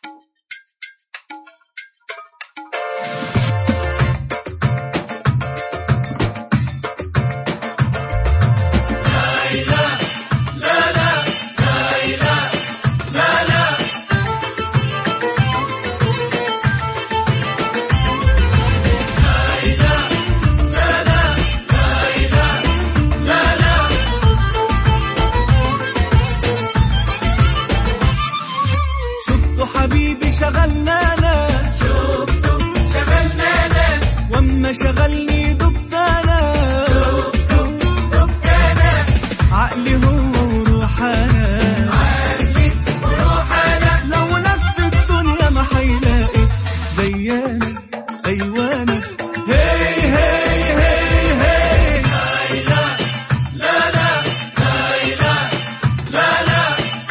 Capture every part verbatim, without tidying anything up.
حبيبي شغلنانا، شوفته شغلنانا، واما شغلني دبتانا، شوفته دبتانا، عقلي هو وروحانا، عقلي وروحانا، لو لف الدنيا ما حيلاقي زيانا ايوانا. هي هي هي هي لا لا لا لا لا لا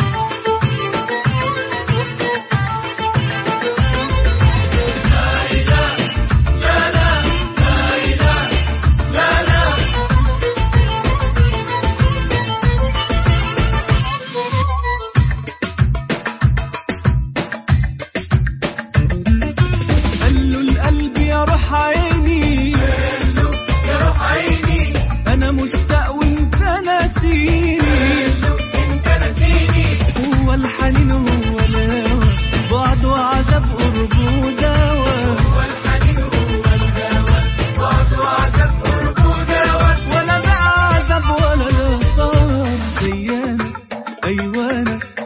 عيني يا روح عيني، أنا مشتاق وأنت ناسيني، أنت ناسيني، هو الحنين هو الهوى، بعد وعذاب قرب ودواء، هو الحنين هو الهوى، بعد وعذاب قرب ودواء، ولا بقى عذاب ولا صار زيانا أيوانا.